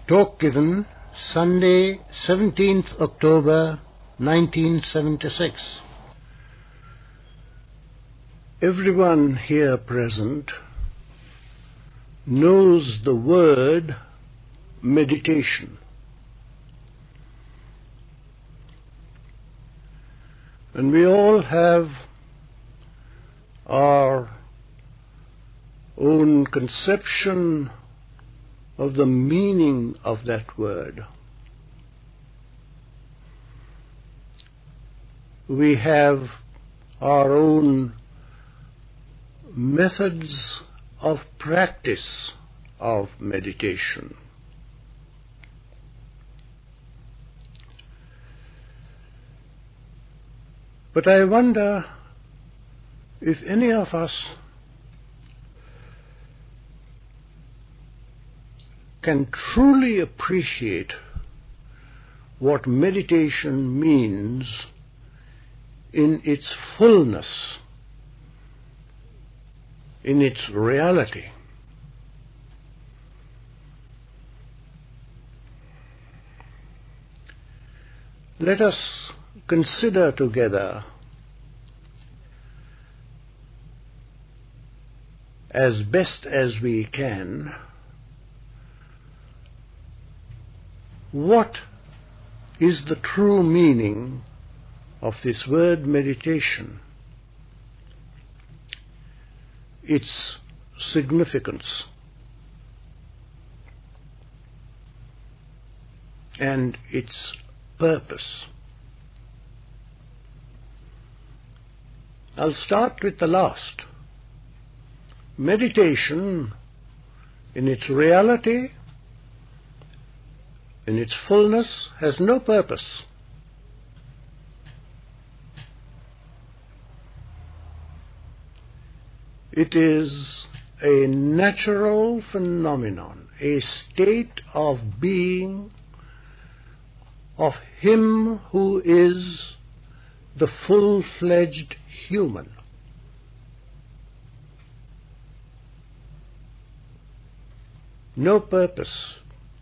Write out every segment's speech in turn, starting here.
Talk given Sunday, 17th October 1976. Everyone here present knows the word meditation. And we all have our own conception of the meaning of that word. We have our own methods of practice of meditation. But I wonder if any of us can truly appreciate what meditation means in its fullness, in its reality. Let us consider together, as best as we can, what is the true meaning of this word meditation, its significance, and its purpose. I'll start with the last. Meditation, in its reality, in its fullness, has no purpose. It is a natural phenomenon, a state of being of him who is the full-fledged human. No purpose.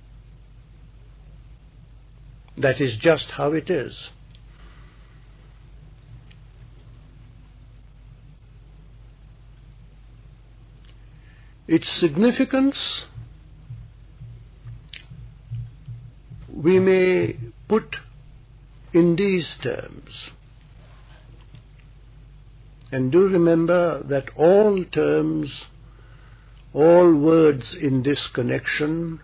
That is just how it is. Its significance we may put in these terms. And do remember that all terms, all words in this connection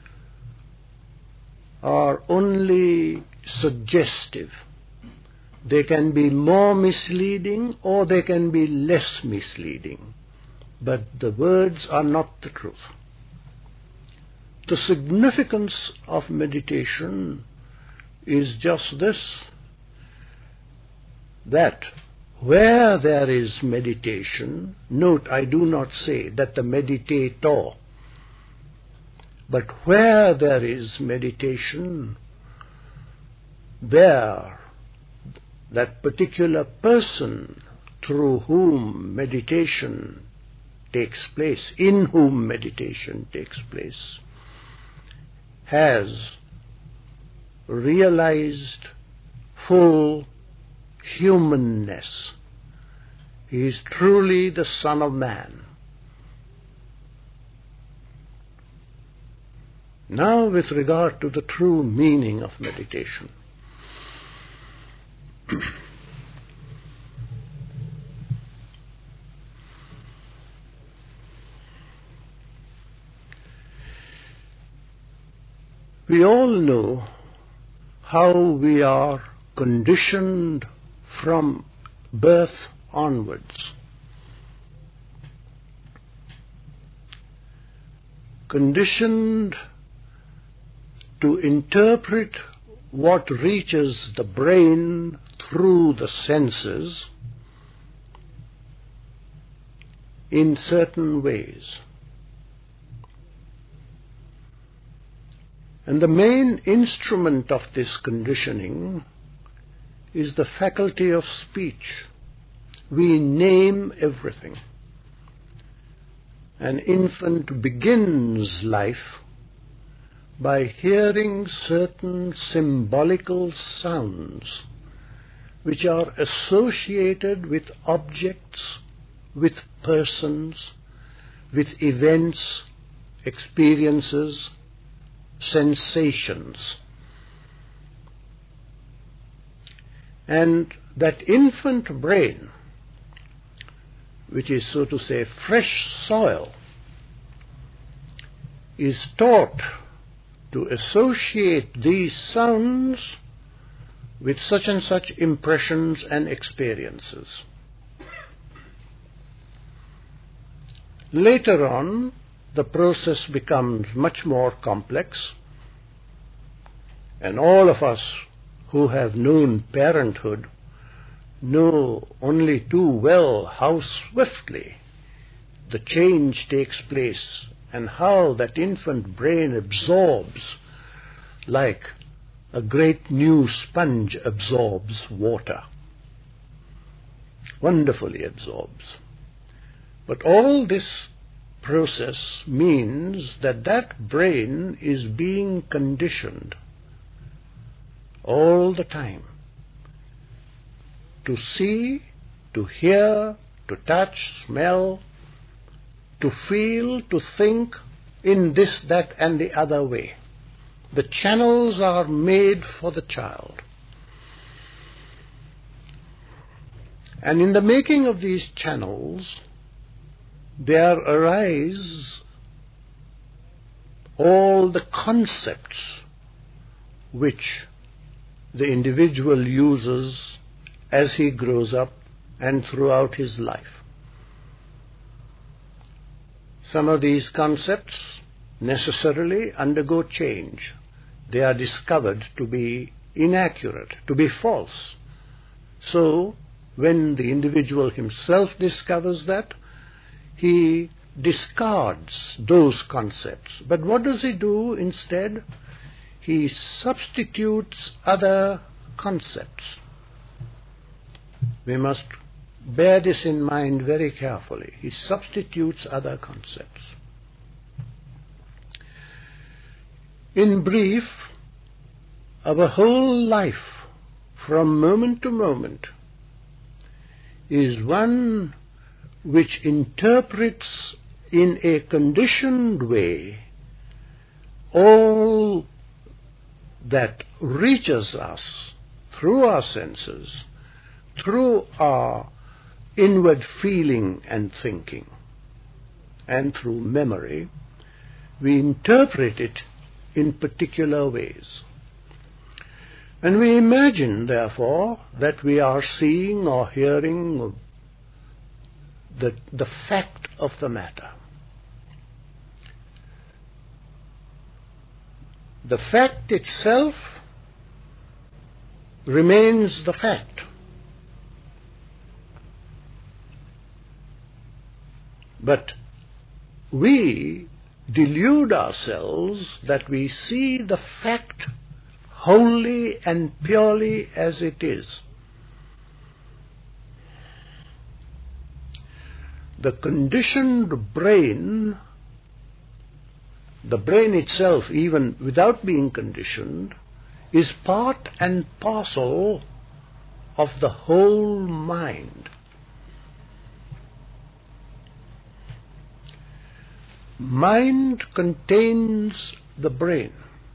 are only suggestive. They can be more misleading or they can be less misleading, but the words are not the truth. The significance of meditation is just this, that where there is meditation, note I do not say that the meditator, but where there is meditation, there that particular person through whom meditation takes place, in whom meditation takes place, has realized full humanness. He is truly the Son of Man. Now, with regard to the true meaning of meditation. We all know how we are conditioned from birth onwards. Conditioned to interpret what reaches the brain through the senses in certain ways. And the main instrument of this conditioning is the faculty of speech. We name everything. An infant begins life by hearing certain symbolical sounds which are associated with objects, with persons, with events, experiences, sensations. And that infant brain, which is, so to say, fresh soil, is taught to associate these sounds with such and such impressions and experiences. Later on, the process becomes much more complex, and all of us who have known parenthood know only too well how swiftly the change takes place and how that infant brain absorbs, like a great new sponge absorbs water. Wonderfully absorbs. But all this process means that that brain is being conditioned all the time to see, to hear, to touch, smell, to feel, to think in this, that, and the other way. The channels are made for the child. And in the making of these channels, there arise all the concepts which the individual uses as he grows up and throughout his life. Some of these concepts necessarily undergo change. They are discovered to be inaccurate, to be false. So, when the individual himself discovers that, he discards those concepts. But what does he do instead? He substitutes other concepts. We must bear this in mind very carefully. He substitutes other concepts. In brief, our whole life, from moment to moment, is one which interprets in a conditioned way all that reaches us through our senses, through our inward feeling and thinking, and through memory. We interpret it in particular ways. And we imagine, therefore, that we are seeing or hearing the fact of the matter. The fact itself remains the fact. But we delude ourselves that we see the fact wholly and purely as it is. The conditioned brain, the brain itself, even without being conditioned, is part and parcel of the whole mind. Mind contains the brain,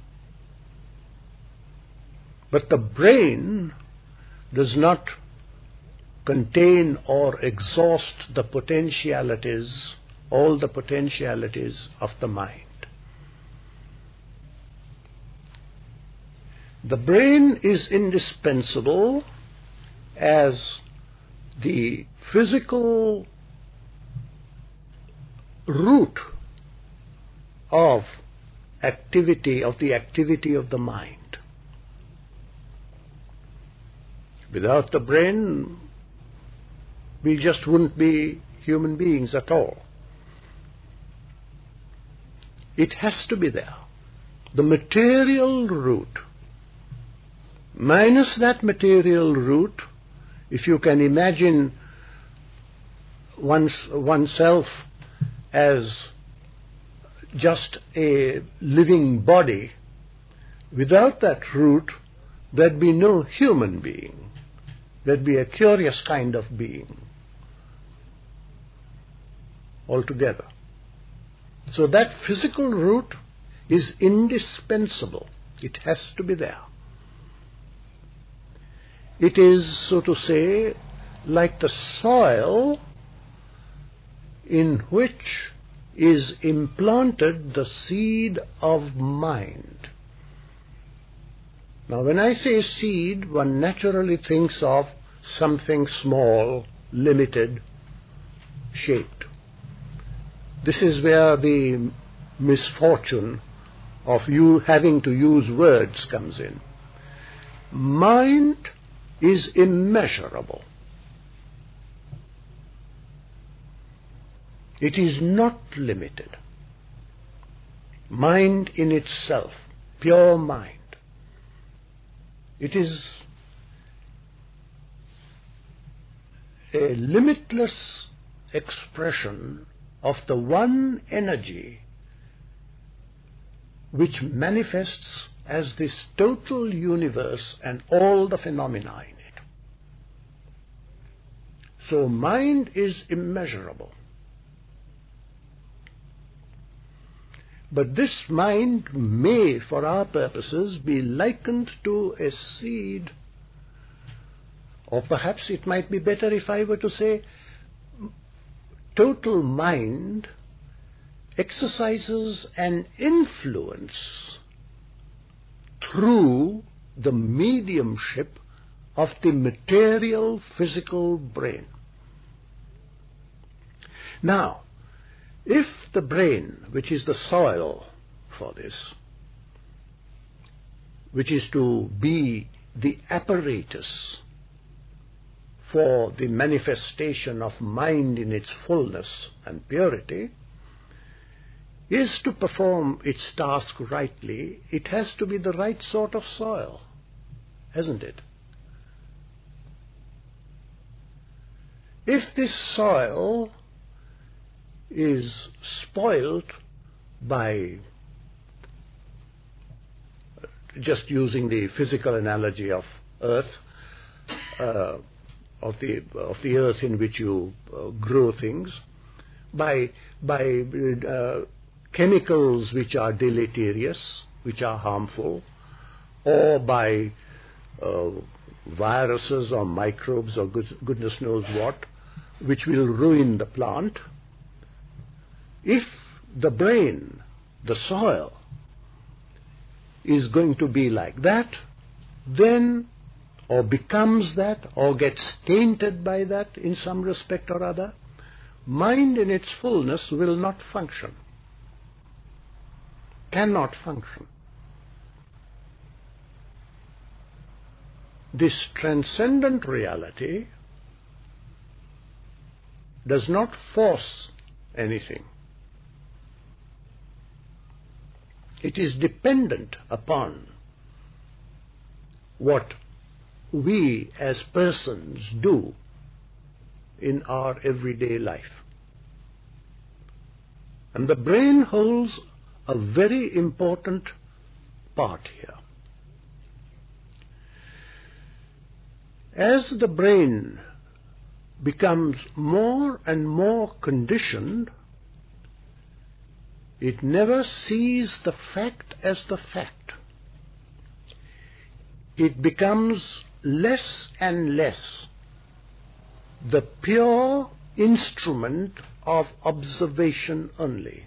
but the brain does not contain or exhaust the potentialities, all the potentialities of the mind. The brain is indispensable as the physical root of activity, of the activity of the mind. Without the brain, we just wouldn't be human beings at all. It has to be there. The material root. Minus that material root, if you can imagine oneself as just a living body, without that root, there'd be no human being. There'd be a curious kind of being altogether. So that physical root is indispensable. It has to be there. It is, so to say, like the soil in which is implanted the seed of mind. Now, when I say seed, one naturally thinks of something small, limited, shaped. This is where the misfortune of you having to use words comes in. Mind is immeasurable. It is not limited. Mind in itself, pure mind. It is a limitless expression of the one energy which manifests as this total universe and all the phenomena in it. So mind is immeasurable. But this mind may, for our purposes, be likened to a seed, or perhaps it might be better if I were to say, total mind exercises an influence through the mediumship of the material physical brain. Now, if the brain, which is the soil for this, which is to be the apparatus for the manifestation of mind in its fullness and purity, is to perform its task rightly, it has to be the right sort of soil, hasn't it? If this soil is spoilt by, just using the physical analogy of earth, of the earth in which you grow things, by chemicals which are deleterious, which are harmful, or by viruses or microbes or goodness knows what, which will ruin the plant. If the brain, the soil, is going to be like that, then, or becomes that, or gets tainted by that in some respect or other, mind in its fullness will not function, cannot function. This transcendent reality does not force anything. It is dependent upon what we as persons do in our everyday life. And the brain holds a very important part here. As the brain becomes more and more conditioned, it never sees the fact as the fact. It becomes less and less the pure instrument of observation only.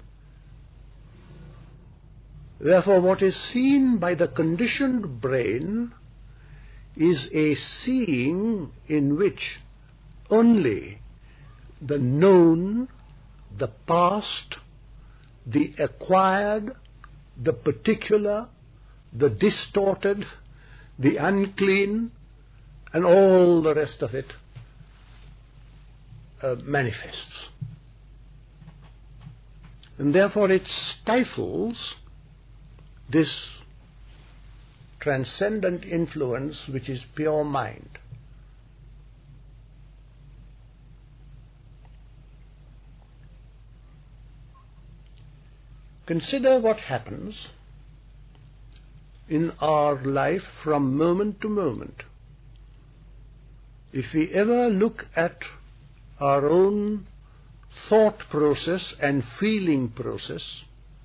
Therefore, what is seen by the conditioned brain is a seeing in which only the known, the past, the acquired, the particular, the distorted, the unclean, and all the rest of it manifests. And therefore it stifles this transcendent influence which is pure mind. Consider what happens in our life from moment to moment. If we ever look at our own thought process and feeling process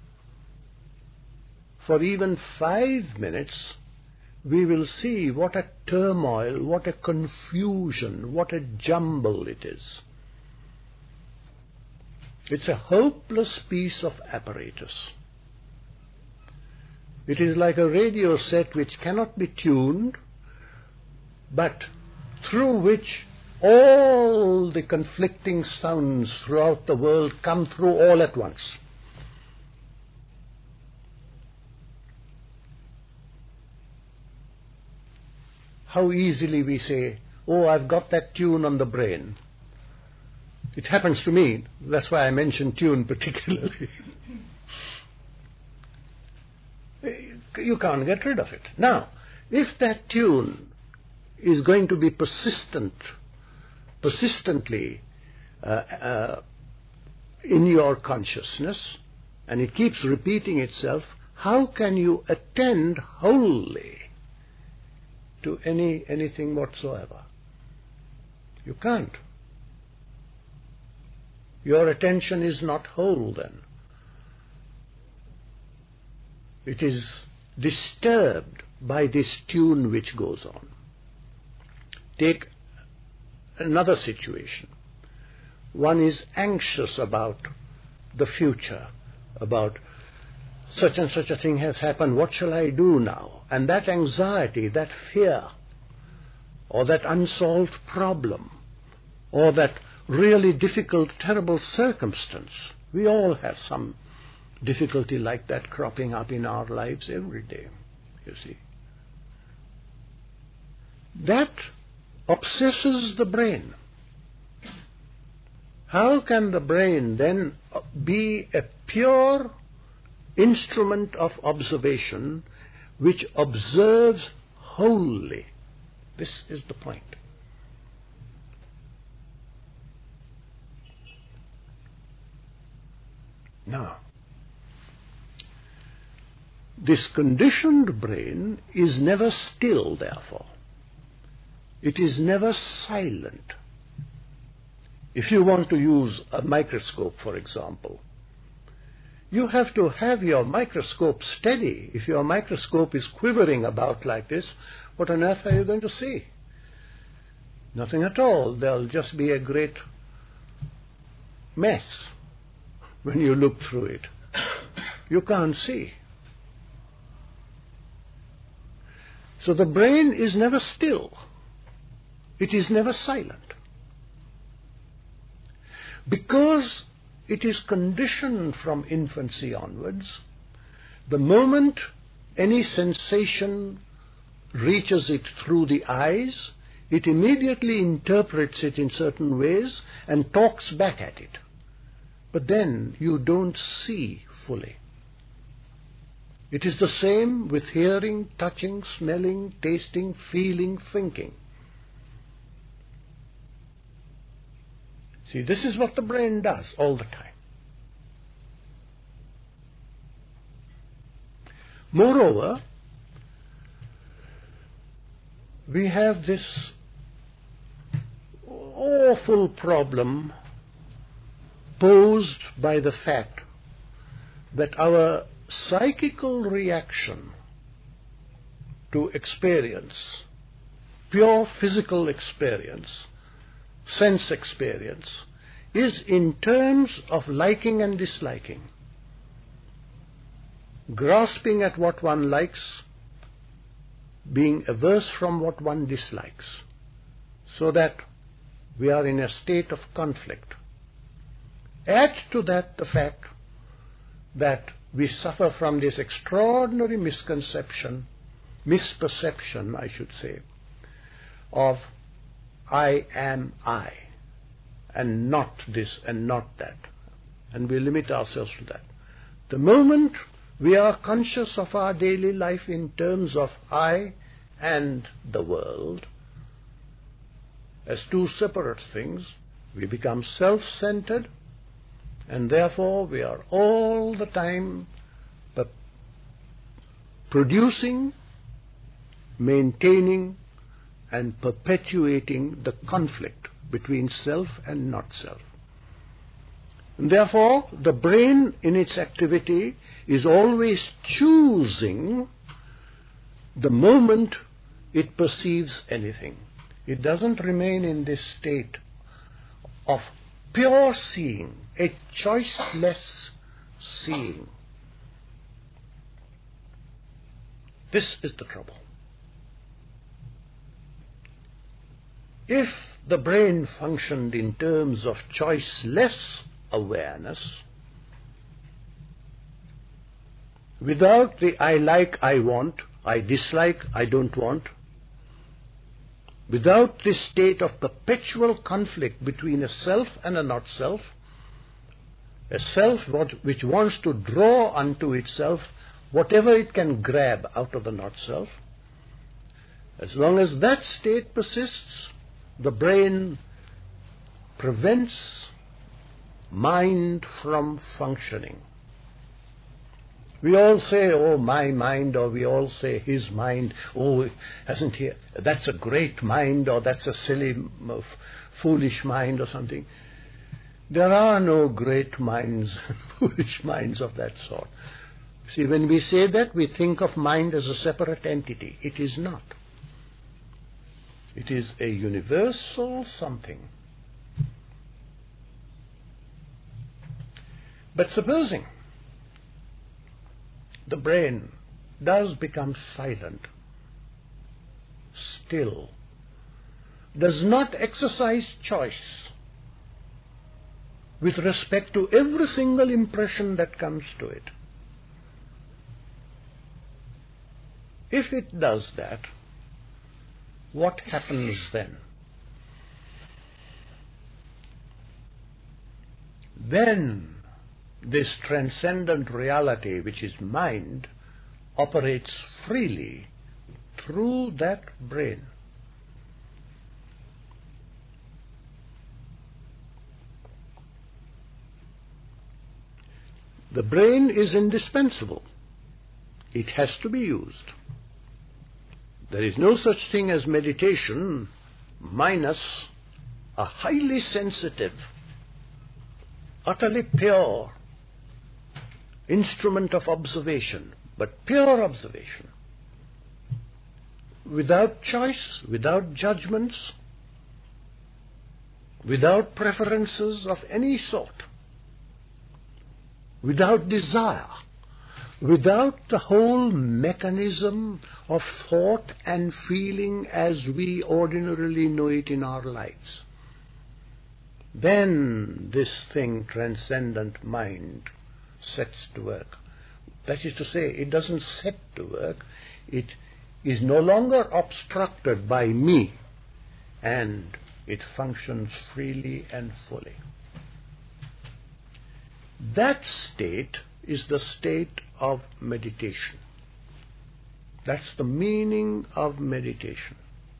for even 5 minutes, we will see what a turmoil, what a confusion, what a jumble it is. It's a hopeless piece of apparatus. It is like a radio set which cannot be tuned, but through which all the conflicting sounds throughout the world come through all at once. How easily we say, "Oh, I've got that tune on the brain." It happens to me. That's why I mentioned tune particularly. You can't get rid of it. Now, if that tune is going to be persistently in your consciousness, and it keeps repeating itself, how can you attend wholly to anything whatsoever? You can't. Your attention is not whole then. It is disturbed by this tune which goes on. Take another situation. One is anxious about the future, about such and such a thing has happened, what shall I do now? And that anxiety, that fear, or that unsolved problem, or that really difficult, terrible circumstance, we all have some difficulty like that cropping up in our lives every day, you see. That obsesses the brain. How can the brain then be a pure instrument of observation which observes wholly? This is the point. Now, this conditioned brain is never still, therefore. It is never silent. If you want to use a microscope, for example, you have to have your microscope steady. If your microscope is quivering about like this, what on earth are you going to see? Nothing at all. There'll just be a great mess when you look through it. You can't see. So the brain is never still. It is never silent. Because it is conditioned from infancy onwards, the moment any sensation reaches it through the eyes, it immediately interprets it in certain ways and talks back at it. But then you don't see fully. It is the same with hearing, touching, smelling, tasting, feeling, thinking. See, this is what the brain does all the time. Moreover, we have this awful problem posed by the fact that our psychical reaction to experience, pure physical experience, sense experience, is in terms of liking and disliking, grasping at what one likes, being averse from what one dislikes, so that we are in a state of conflict. Add to that the fact that we suffer from this extraordinary misperception, I should say, of I am I, and not this and not that. And we limit ourselves to that. The moment we are conscious of our daily life in terms of I and the world, as two separate things, we become self-centered, and therefore we are all the time producing, maintaining, and perpetuating the conflict between self and not self. And therefore, the brain in its activity is always choosing the moment it perceives anything. It doesn't remain in this state of pure seeing, a choiceless seeing. This is the trouble. If the brain functioned in terms of choiceless awareness, without the I like, I want, I dislike, I don't want, without this state of perpetual conflict between a self and a not self, a self which wants to draw unto itself whatever it can grab out of the not self, as long as that state persists, the brain prevents mind from functioning. We all say, oh, my mind, or we all say his mind, oh, hasn't he, that's a great mind, or that's a silly, foolish mind, or something. There are no great minds, foolish minds of that sort. See, when we say that, we think of mind as a separate entity. It is not. It is a universal something. But supposing the brain does become silent, still, does not exercise choice with respect to every single impression that comes to it. If it does that, what happens then? Then this transcendent reality, which is mind, operates freely through that brain. The brain is indispensable. It has to be used. There is no such thing as meditation minus a highly sensitive, utterly pure instrument of observation, but pure observation, without choice, without judgments, without preferences of any sort, without desire, without the whole mechanism of thought and feeling as we ordinarily know it in our lives. Then this thing, transcendent mind, sets to work. That is to say, it doesn't set to work, it is no longer obstructed by me, and it functions freely and fully. That state is the state of meditation. That's the meaning of meditation.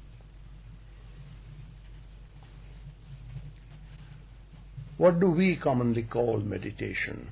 What do we commonly call meditation?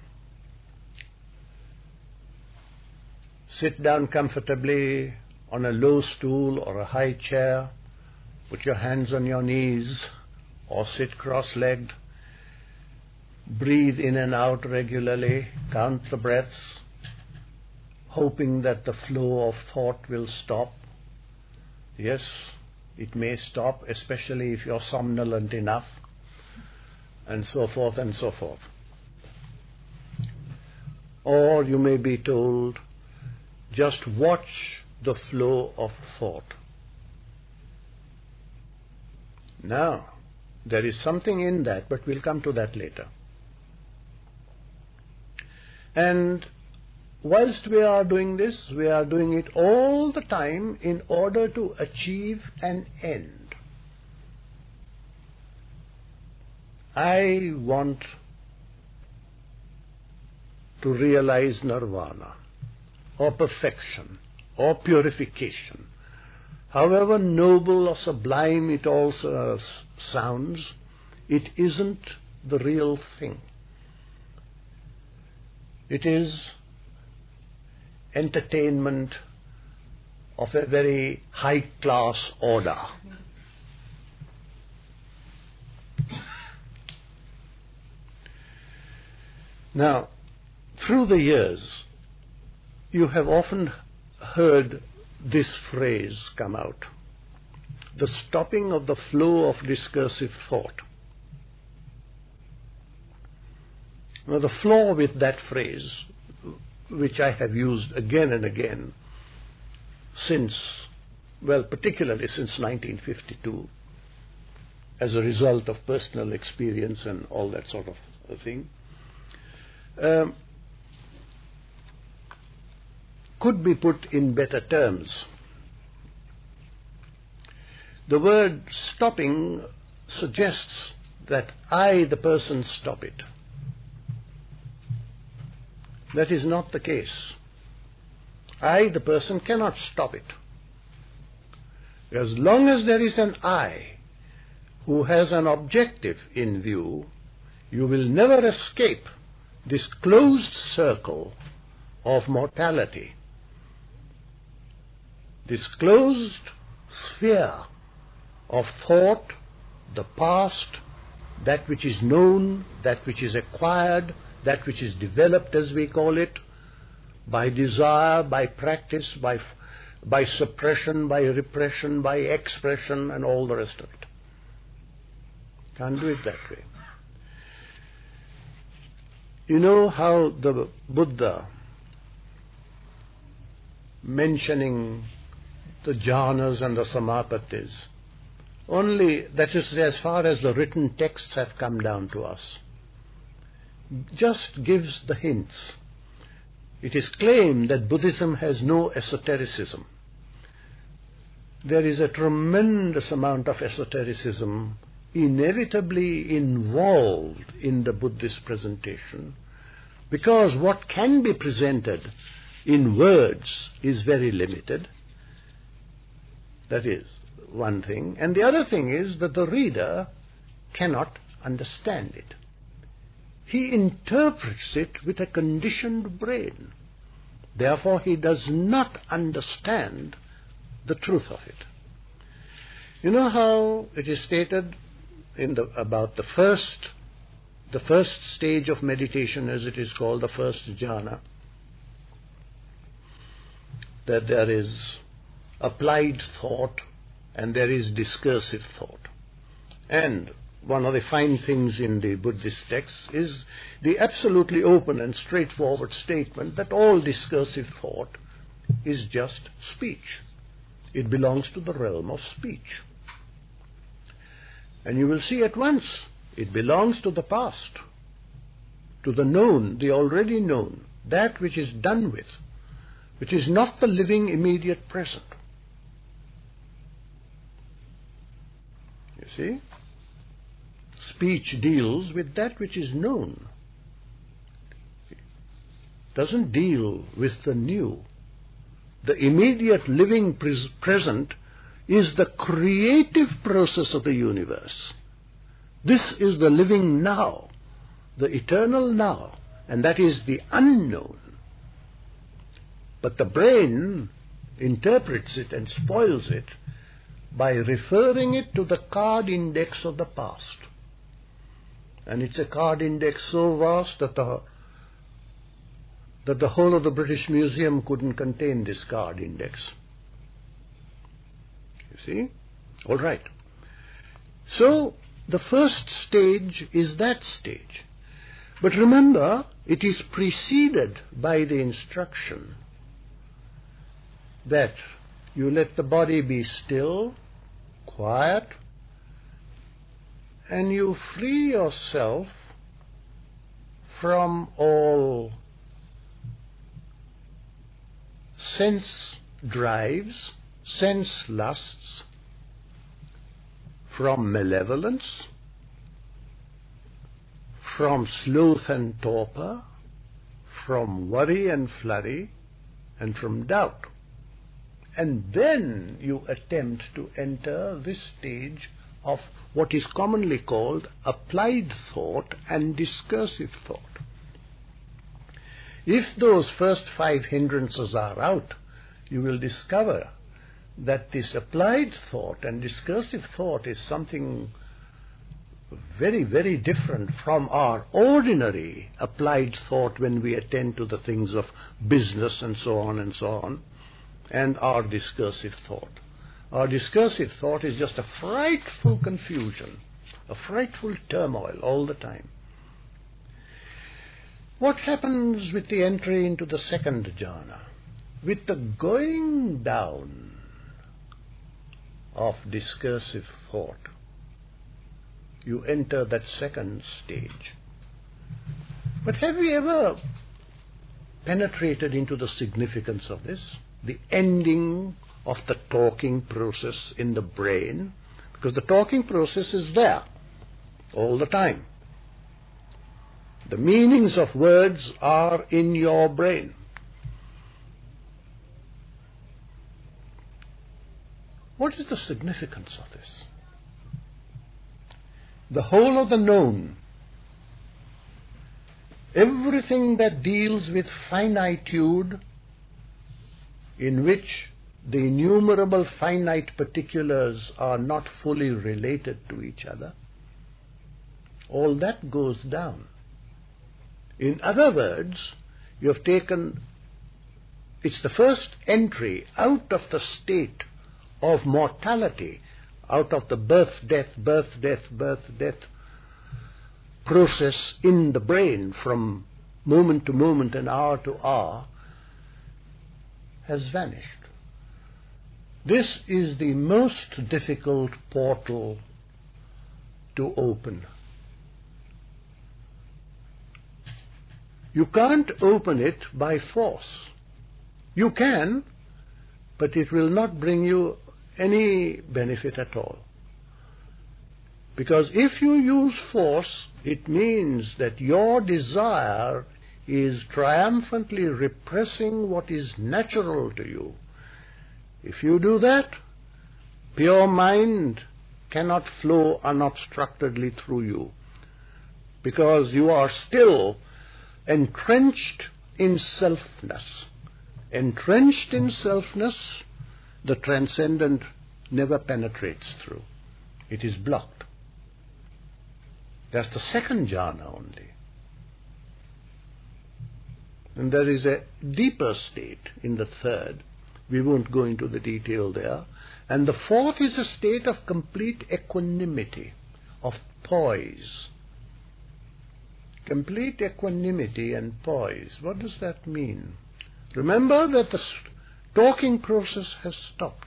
Sit down comfortably on a low stool or a high chair, put your hands on your knees, or sit cross-legged, breathe in and out regularly, count the breaths, hoping that the flow of thought will stop. Yes, it may stop, especially if you're somnolent enough, and so forth and so forth. Or you may be told, just watch the flow of thought. Now, there is something in that, but we'll come to that later. And whilst we are doing this, we are doing it all the time in order to achieve an end. I want to realize nirvana, or perfection, or purification. However noble or sublime it all sounds, it isn't the real thing. It is entertainment of a very high-class order. Now, through the years, you have often heard this phrase come out: the stopping of the flow of discursive thought. Now, the flaw with that phrase, which I have used again and again since, well, particularly since 1952, as a result of personal experience and all that sort of thing, could be put in better terms. The word stopping suggests that I, the person, stop it. That is not the case. I, the person, cannot stop it. As long as there is an I who has an objective in view, you will never escape this closed circle of mortality, this closed sphere of thought, the past, that which is known, that which is acquired, that which is developed, as we call it, by desire, by practice, by suppression, by repression, by expression, and all the rest of it. Can't do it that way. You know how the Buddha, mentioning the jhanas and the samapatis, only, that is as far as the written texts have come down to us, just gives the hints. It is claimed that Buddhism has no esotericism. There is a tremendous amount of esotericism inevitably involved in the Buddhist presentation, because what can be presented in words is very limited. That is one thing. And the other thing is that the reader cannot understand it. He interprets it with a conditioned brain. Therefore, he does not understand the truth of it. You know how it is stated about the first stage of meditation, as it is called, the first jhana, that there is applied thought and there is discursive thought. And one of the fine things in the Buddhist texts is the absolutely open and straightforward statement that all discursive thought is just speech. It belongs to the realm of speech. And you will see at once, it belongs to the past, to the known, the already known, that which is done with, which is not the living immediate present. You see? Speech deals with that which is known. It doesn't deal with the new. The immediate living present is the creative process of the universe. This is the living now, the eternal now, and that is the unknown. But the brain interprets it and spoils it by referring it to the card index of the past. And it's a card index so vast that the whole of the British Museum couldn't contain this card index. You see? All right. So, the first stage is that stage. But remember, it is preceded by the instruction that you let the body be still, quiet, and you free yourself from all sense drives, sense lusts, from malevolence, from sloth and torpor, from worry and flurry, and from doubt. And then you attempt to enter this stage of what is commonly called applied thought and discursive thought. If those first 5 hindrances are out, you will discover that this applied thought and discursive thought is something very, very different from our ordinary applied thought when we attend to the things of business and so on, and our discursive thought. Our discursive thought is just a frightful confusion, a frightful turmoil all the time. What happens with the entry into the second jhana? With the going down of discursive thought, you enter that second stage. But have we ever penetrated into the significance of this? The ending of the talking process in the brain? Because the talking process is there all the time. The meanings of words are in your brain. What is the significance of this? The whole of the known, everything that deals with finitude, in which the innumerable finite particulars are not fully related to each other, all that goes down. In other words, you have taken, it's the first entry out of the state of mortality, out of the birth, death process in the brain from moment to moment and hour to hour, has vanished. This is the most difficult portal to open. You can't open it by force. You can, but it will not bring you any benefit at all. Because if you use force, it means that your desire is triumphantly repressing what is natural to you. If you do that, pure mind cannot flow unobstructedly through you, because you are still entrenched in selfness. Entrenched in selfness, the transcendent never penetrates through. It is blocked. That's the second jhana only. And there is a deeper state in the third. We won't go into the detail there. And the fourth is a state of complete equanimity, of poise. Complete equanimity and poise. What does that mean? Remember that the talking process has stopped.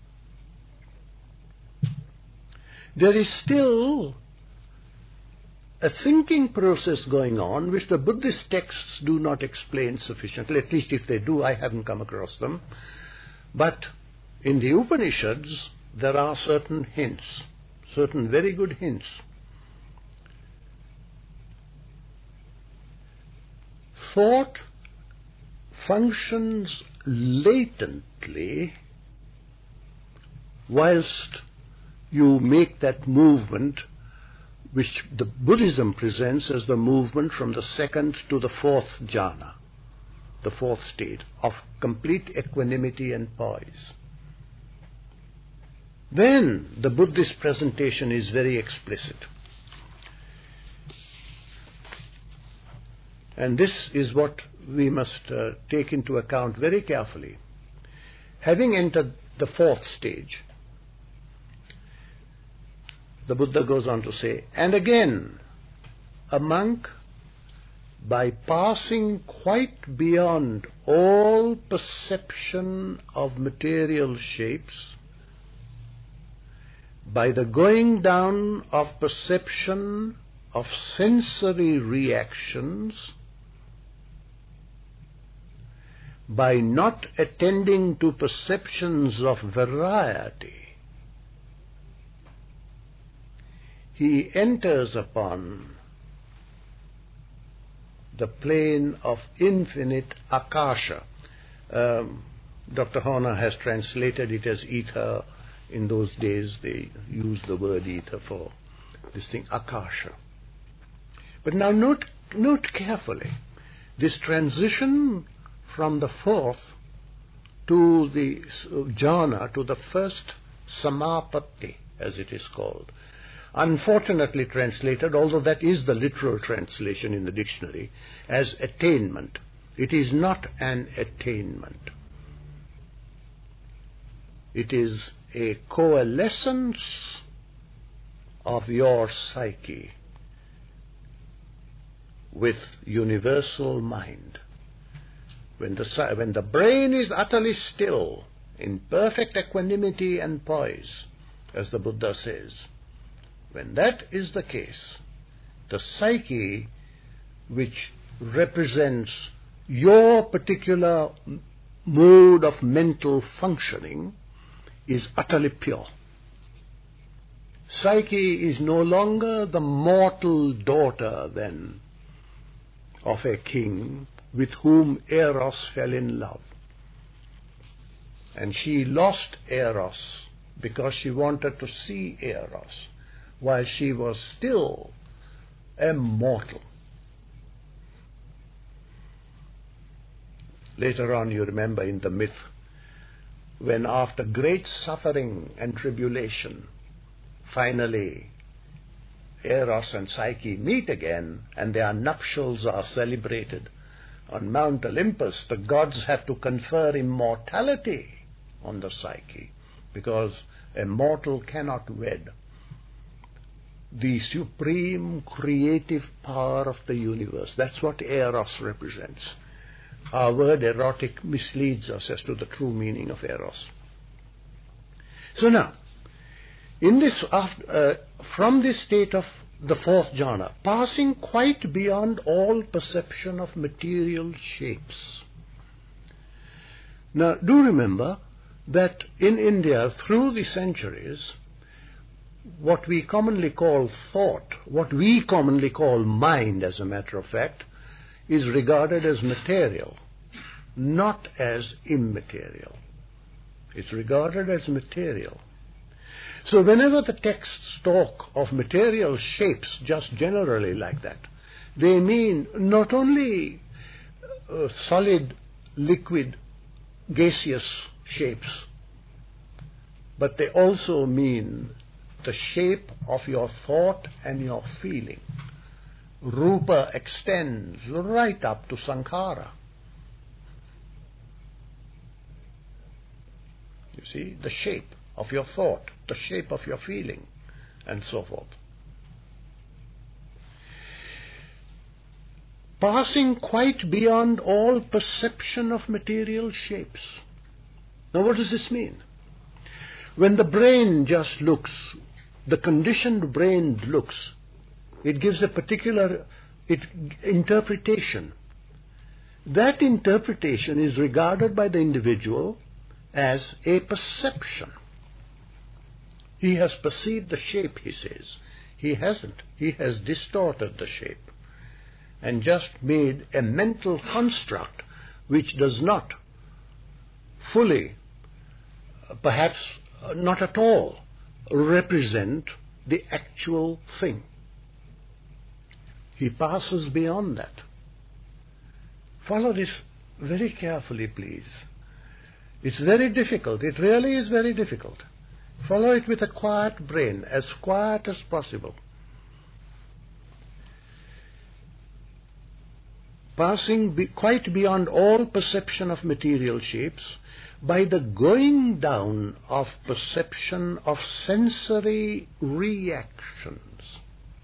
There is still a thinking process going on which the Buddhist texts do not explain sufficiently. At least if they do, I haven't come across them. But in the Upanishads, there are certain hints, certain very good hints. Thought functions latently whilst you make that movement which the Buddhism presents as the movement from the second to the fourth jhana, the fourth state of complete equanimity and poise. Then the Buddhist presentation is very explicit. And this is what we must take into account very carefully. Having entered the fourth stage, the Buddha goes on to say, and again, a monk, by passing quite beyond all perception of material shapes, by the going down of perception of sensory reactions, by not attending to perceptions of variety, he enters upon the plane of infinite akasha. Dr. Horner has translated it as ether. In those days they used the word ether for this thing, akasha. But now note carefully, this transition from the fourth to the jhana, to the first samapatti, as it is called. Unfortunately translated, although that is the literal translation in the dictionary, as attainment. It is not an attainment. It is a coalescence of your psyche with universal mind. When the brain is utterly still, in perfect equanimity and poise, as the Buddha says, when that is the case, the psyche, which represents your particular mode of mental functioning, is utterly pure. Psyche is no longer the mortal daughter, then, of a king with whom Eros fell in love. And she lost Eros because she wanted to see Eros, while she was still a mortal. Later on, you remember in the myth, when after great suffering and tribulation, finally Eros and Psyche meet again, and their nuptials are celebrated on Mount Olympus, the gods have to confer immortality on the Psyche, because a mortal cannot wed the supreme creative power of the universe. That's what Eros represents. Our word erotic misleads us as to the true meaning of Eros. So now, in this, from this state of the fourth jhana, passing quite beyond all perception of material shapes. Now, do remember that in India, through the centuries, what we commonly call thought, what we commonly call mind, as a matter of fact, is regarded as material, not as immaterial. It's regarded as material. So whenever the texts talk of material shapes, just generally like that, they mean not only solid, liquid, gaseous shapes, but they also mean the shape of your thought and your feeling. Rupa extends right up to Sankhara. You see, the shape of your thought, the shape of your feeling, and so forth. Passing quite beyond all perception of material shapes. Now what does this mean? When the brain just looks, the conditioned brain looks, it gives a particular interpretation. That interpretation is regarded by the individual as a perception. He has perceived the shape, he says. He hasn't. He has distorted the shape and just made a mental construct which does not fully, perhaps not at all, represent the actual thing. He passes beyond that. Follow this very carefully, please. It's very difficult. It really is very difficult. Follow it with a quiet brain, as quiet as possible. Passing quite beyond all perception of material shapes, by the going down of perception of sensory reactions.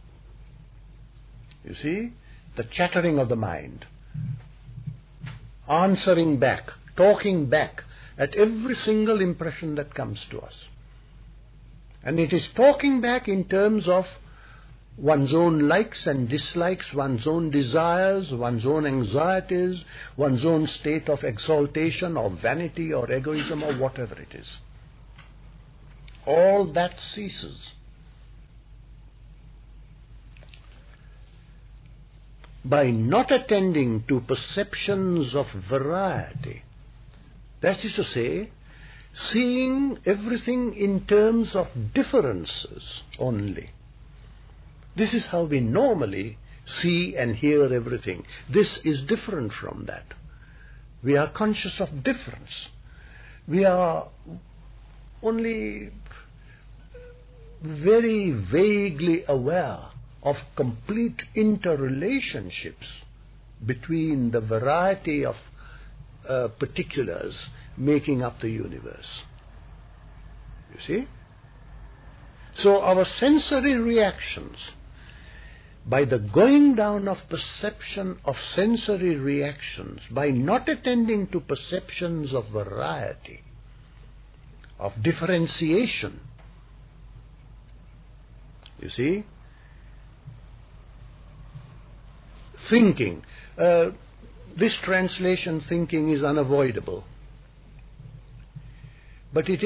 You see, the chattering of the mind, answering back, talking back at every single impression that comes to us. And it is talking back in terms of one's own likes and dislikes, one's own desires, one's own anxieties, one's own state of exaltation or vanity or egoism or whatever it is. All that ceases. By not attending to perceptions of variety, that is to say, seeing everything in terms of differences only. This is how we normally see and hear everything. This is different from that. We are conscious of difference. We are only very vaguely aware of complete interrelationships between the variety of particulars making up the universe. You see? So our sensory reactions, by the going down of perception of sensory reactions, by not attending to perceptions of variety, of differentiation, you see, thinking, this translation thinking is unavoidable, but it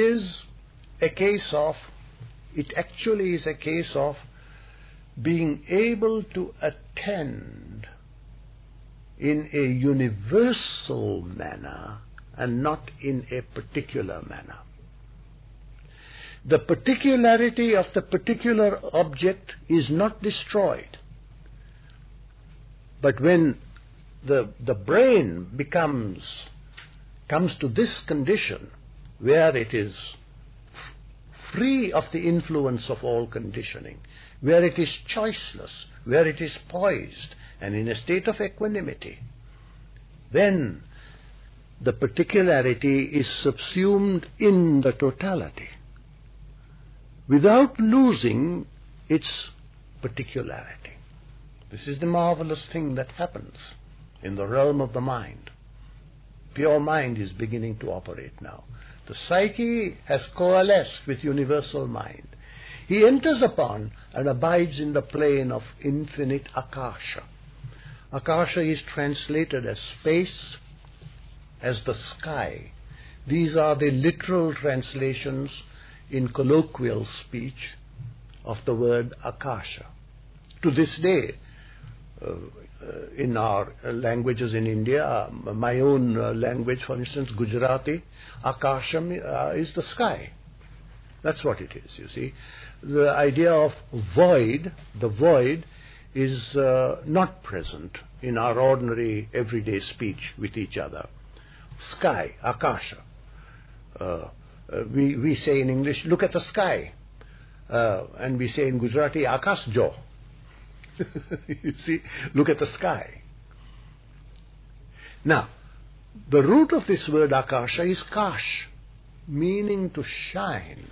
actually is a case of being able to attend in a universal manner and not in a particular manner. The particularity of the particular object is not destroyed, but when the brain comes to this condition where it is free of the influence of all conditioning, where it is choiceless, where it is poised and in a state of equanimity, then the particularity is subsumed in the totality without losing its particularity. This is the marvelous thing that happens in the realm of the mind. Pure mind is beginning to operate now. The psyche has coalesced with universal mind. He enters upon and abides in the plane of infinite Akasha. Akasha is translated as space, as the sky. These are the literal translations in colloquial speech of the word Akasha. To this day, in our languages in India, my own language, for instance, Gujarati, Akasha is the sky. That's what it is, you see. The idea of void, the void, is not present in our ordinary everyday speech with each other. Sky, Akasha. We say in English, look at the sky. And we say in Gujarati, Akash jo. You see, look at the sky. Now, the root of this word Akasha is Kash, meaning to shine.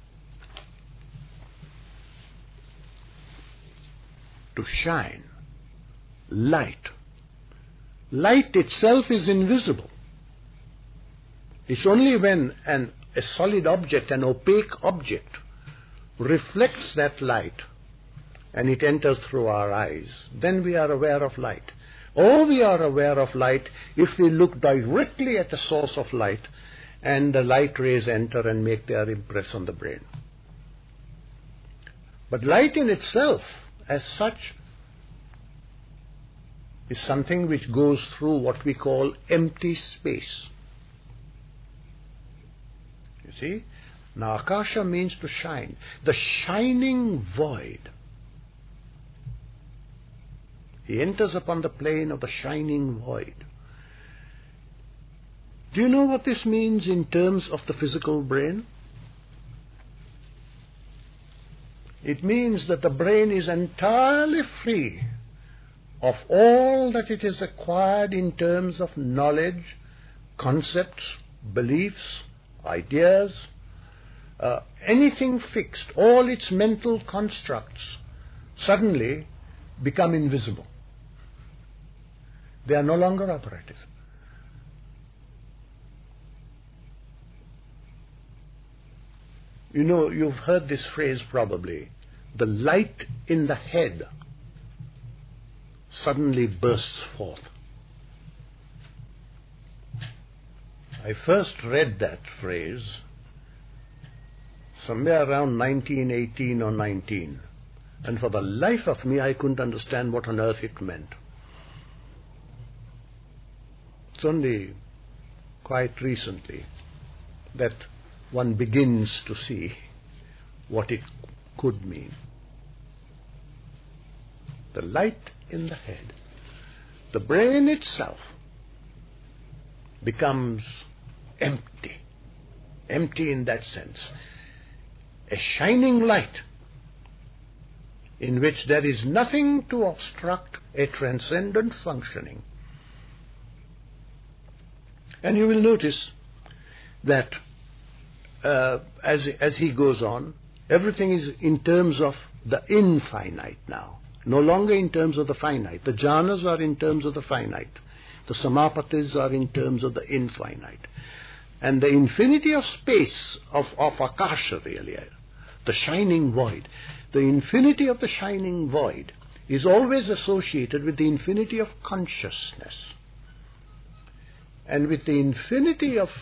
To shine. Light. Light itself is invisible. It's only when a solid object, an opaque object, reflects that light and it enters through our eyes, then we are aware of light. Or we are aware of light if we look directly at the source of light and the light rays enter and make their impress on the brain. But light in itself, as such, is something which goes through what we call empty space. You see? Now, Akasha means to shine. The shining void. He enters upon the plane of the shining void. Do you know what this means in terms of the physical brain? It means that the brain is entirely free of all that it has acquired in terms of knowledge, concepts, beliefs, ideas, anything fixed. All its mental constructs suddenly become invisible. They are no longer operative. You know, you've heard this phrase probably, the light in the head suddenly bursts forth. I first read that phrase somewhere around 1918 or 19, and for the life of me I couldn't understand what on earth it meant. It's only quite recently that one begins to see what it could mean. The light in the head. The brain itself becomes empty. empty in that sense. A shining light in which there is nothing to obstruct a transcendent functioning. And you will notice that as he goes on, everything is in terms of the infinite now, no longer in terms of the finite. The jhanas are in terms of the finite. The samapatis are in terms of the infinite. And the infinity of space, of akasha really, the shining void, the infinity of the shining void is always associated with the infinity of consciousness. And with the infinity of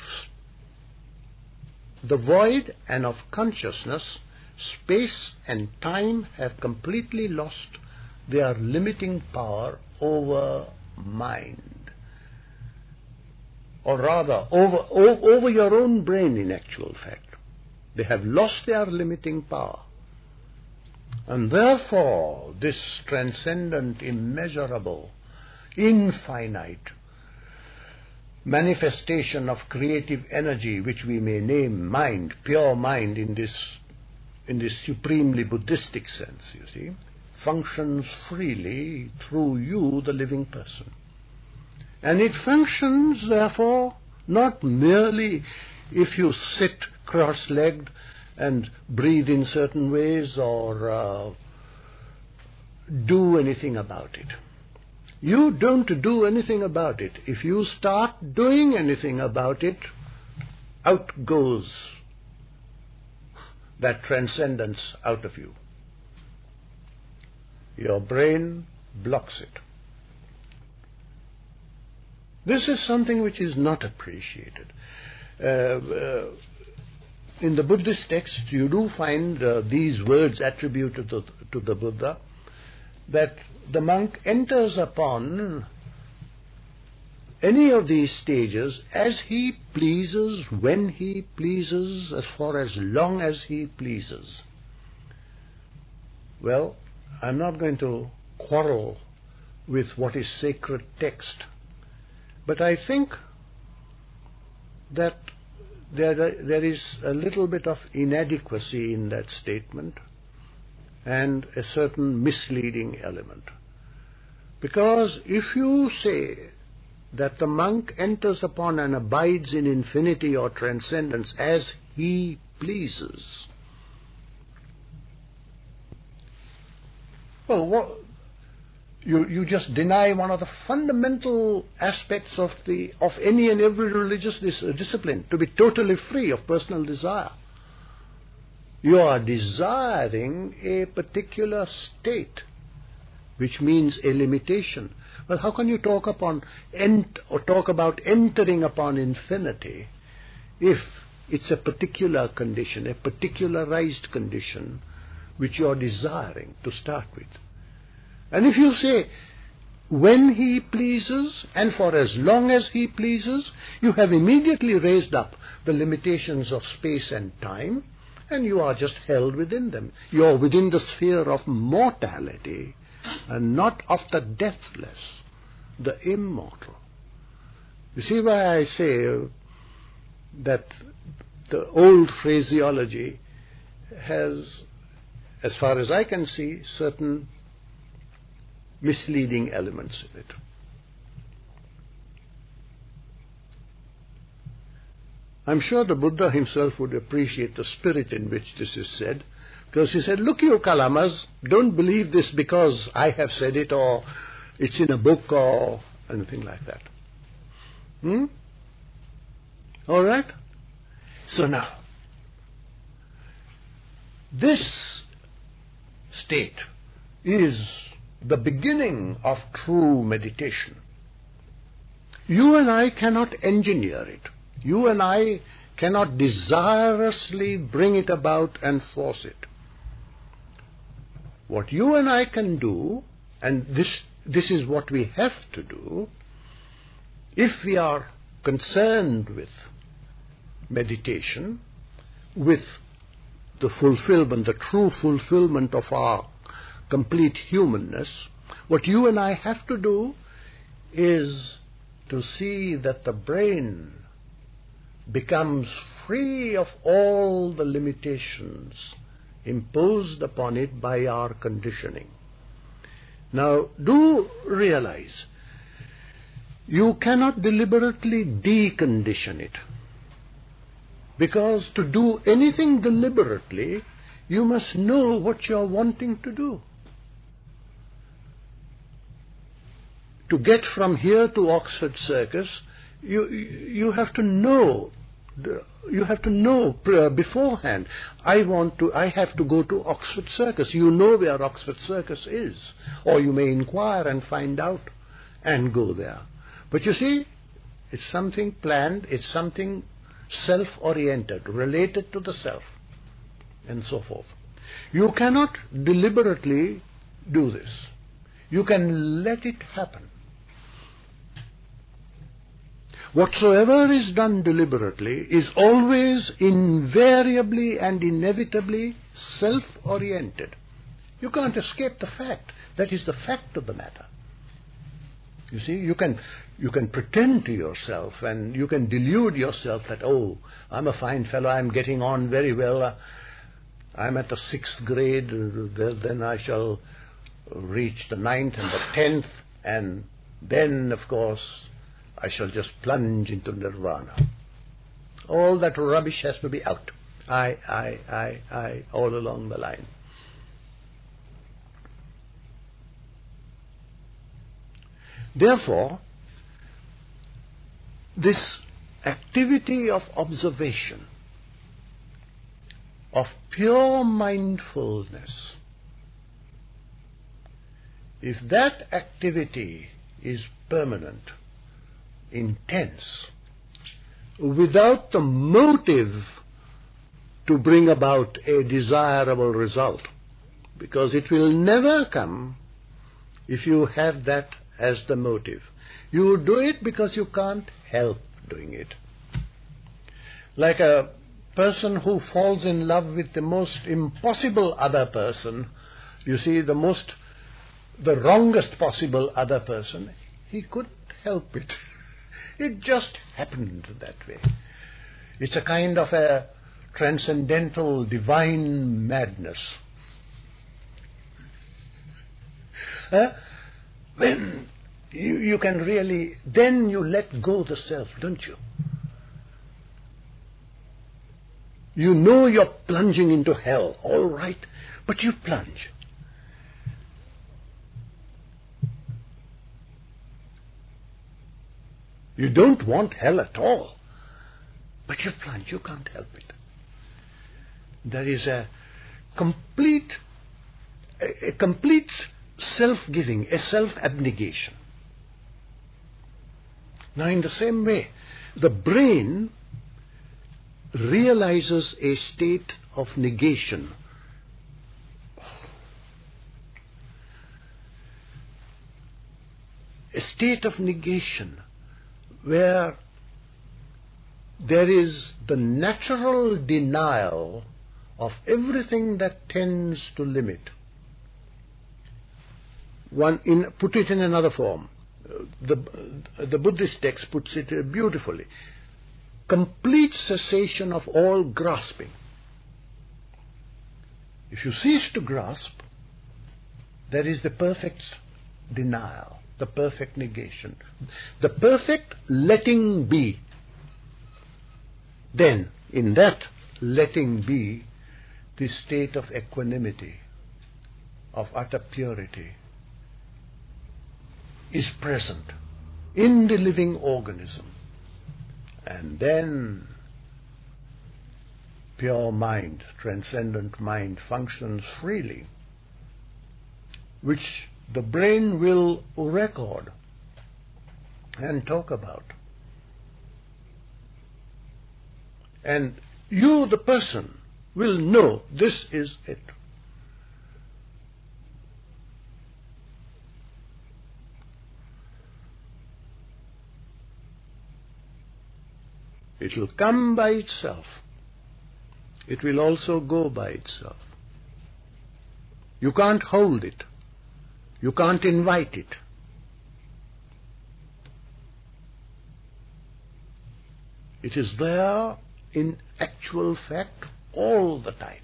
the void and of consciousness, space and time have completely lost their limiting power over mind. Or rather, over your own brain in actual fact. They have lost their limiting power. And therefore, this transcendent, immeasurable, infinite manifestation of creative energy, which we may name mind, pure mind in this supremely Buddhistic sense, you see, functions freely through you, the living person. And it functions, therefore, not merely if you sit cross-legged and breathe in certain ways or do anything about it. You don't do anything about it. If you start doing anything about it, out goes that transcendence out of you. Your brain blocks it. This is something which is not appreciated. In the Buddhist text, you do find these words attributed to the Buddha, that the monk enters upon any of these stages as he pleases, when he pleases, for as long as he pleases. Well, I'm not going to quarrel with what is sacred text, but I think that there is a little bit of inadequacy in that statement and a certain misleading element. Because if you say that the monk enters upon and abides in infinity or transcendence as he pleases, well, you just deny one of the fundamental aspects of any and every religious discipline, to be totally free of personal desire. You are desiring a particular state, which means a limitation. Well, how can you talk about entering upon infinity if it's a particular condition, a particularized condition, which you are desiring to start with? And if you say, when he pleases and for as long as he pleases, you have immediately raised up the limitations of space and time, and you are just held within them. You are within the sphere of mortality and not of the deathless, the immortal. You see why I say that the old phraseology has, as far as I can see, certain misleading elements in it. I'm sure the Buddha himself would appreciate the spirit in which this is said, because he said, look you Kalamas, don't believe this because I have said it or it's in a book or anything like that. All right? So now, this state is the beginning of true meditation. You and I cannot engineer it. You and I cannot desirously bring it about and force it. What you and I can do, and this is what we have to do, if we are concerned with meditation, with the fulfillment, the true fulfillment of our complete humanness, what you and I have to do is to see that the brain becomes free of all the limitations imposed upon it by our conditioning. Now, do realize, you cannot deliberately decondition it. Because to do anything deliberately, you must know what you are wanting to do. To get from here to Oxford Circus, you have to know. You have to know beforehand. I have to go to Oxford Circus. You know where Oxford Circus is, or you may inquire and find out and go there. But you see, it's something planned. It's something self-oriented, related to the self, and so forth. You cannot deliberately do this. You can let it happen. Whatsoever is done deliberately is always invariably and inevitably self-oriented. You can't escape the fact. That is the fact of the matter. You see, you can pretend to yourself and you can delude yourself that, oh, I'm a fine fellow, I'm getting on very well, I'm at the 6th grade, then I shall reach the 9th and the 10th, and then, of course, I shall just plunge into nirvana. All that rubbish has to be out. I, all along the line. Therefore, this activity of observation, of pure mindfulness, if that activity is permanent, intense, without the motive to bring about a desirable result, because it will never come if you have that as the motive. You do it because you can't help doing it. Like a person who falls in love with the most impossible other person, you see, the wrongest possible other person, he couldn't help it. It just happened that way. It's a kind of a transcendental divine madness. When you can really, then you let go the self, don't you? You know you're plunging into hell, all right, but you plunge. You don't want hell at all, but you plunge, you can't help it. There is a complete self-giving, a self-abnegation. Now, in the same way, the brain realizes a state of negation. A state of negation where there is the natural denial of everything that tends to limit. Put it in another form. The Buddhist text puts it beautifully. Complete cessation of all grasping. If you cease to grasp, there is the perfect denial, the perfect negation, the perfect letting be. Then, in that letting be, the state of equanimity, of utter purity, is present in the living organism. And then pure mind, transcendent mind, functions freely, which the brain will record and talk about. And you, the person, will know this is it. It will come by itself. It will also go by itself. You can't hold it. You can't invite it. It is there in actual fact all the time.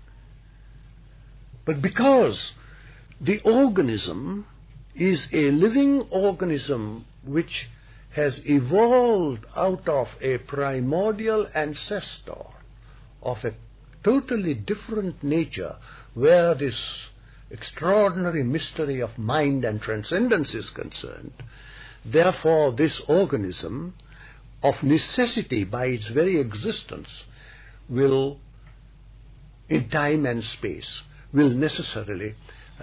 But because the organism is a living organism which has evolved out of a primordial ancestor of a totally different nature, where this extraordinary mystery of mind and transcendence is concerned, therefore this organism, of necessity by its very existence, will, in time and space, will necessarily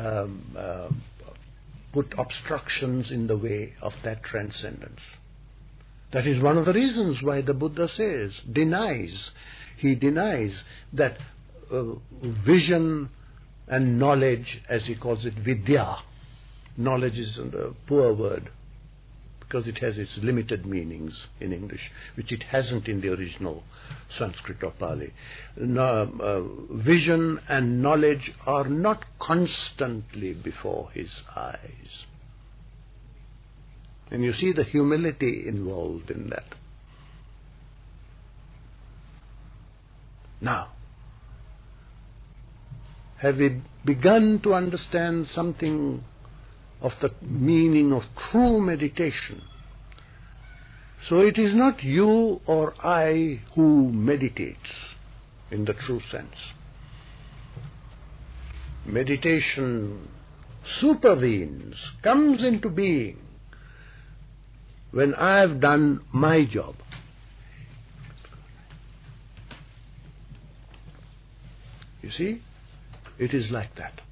put obstructions in the way of that transcendence. That is one of the reasons why the Buddha he denies that vision and knowledge, as he calls it, vidya. Knowledge is a poor word, because it has its limited meanings in English, which it hasn't in the original Sanskrit or Pali. Vision and knowledge are not constantly before his eyes. And you see the humility involved in that. Now, have we begun to understand something of the meaning of true meditation? So it is not you or I who meditates in the true sense. Meditation supervenes, comes into being when I have done my job. You see, it is like that.